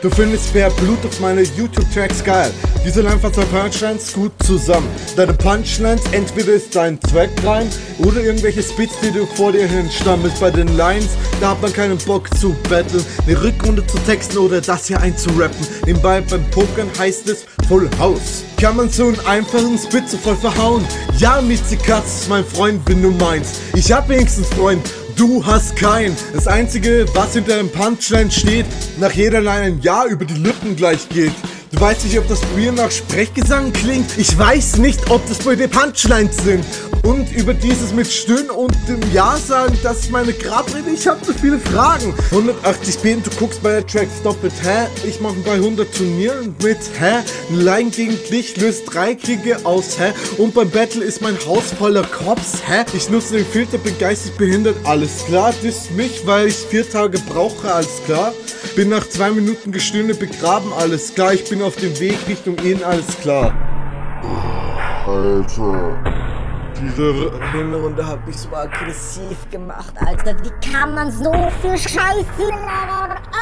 Du findest per Blut auf meine YouTube-Tracks geil. Diese Line von zwei Punchlines gut zusammen. Deine Punchlines, entweder ist dein Track rein oder irgendwelche Spits, die du vor dir hinstammelst. Bei den Lines, da hat man keinen Bock zu battlen, eine Rückrunde zu texten oder das hier einzurappen. Nebenbei beim Pokern heißt es Full House. Kann man so einen einfachen Spit so voll verhauen? Ja, Mizi Katz ist mein Freund, wenn du meinst. Ich hab wenigstens Freund, du hast keinen. Das einzige, was hinter dem Punchline steht, nach jeder Line ein Ja über die Lippen gleich geht. Du weißt nicht, ob das bei mir nach Sprechgesang klingt. Ich weiß nicht, ob das bei dir Punchlines sind. Und über dieses mit Stöhnen und dem Ja sagen, das ist meine Grabrede. Ich hab so viele Fragen. 180p und du guckst bei der Tracks doppelt, hä? Ich mach bei 100 Turnieren mit, hä? Ein Line gegen dich löst 3 Kriege aus, hä? Und beim Battle ist mein Haus voller Cops, hä? Ich nutze den Filter, bin geistig behindert, alles klar. Disst mich, weil ich 4 Tage brauche, alles klar. Bin nach 2 Minuten Gestöhne begraben, alles klar. Ich bin auf dem Weg Richtung ihn, alles klar. Alter. Diese Hinrunde hat mich so aggressiv gemacht, Alter. Wie kann man so viel Scheiße labern?